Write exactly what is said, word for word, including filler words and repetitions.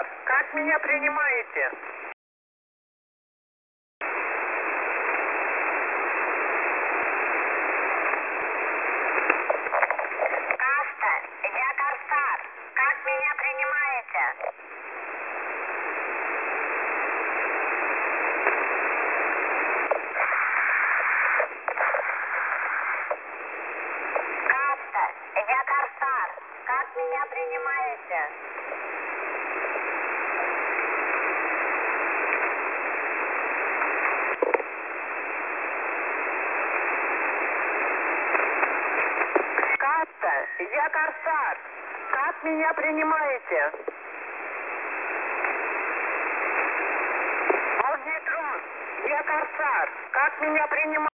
Корсар, как меня принимаете? Каста, я Корсар. Как меня принимаете? Каста, я Корсар. Как меня принимаете? Каста, я Корсар, как меня принимаете? Магнитрон, я Корсар, как меня принимаете?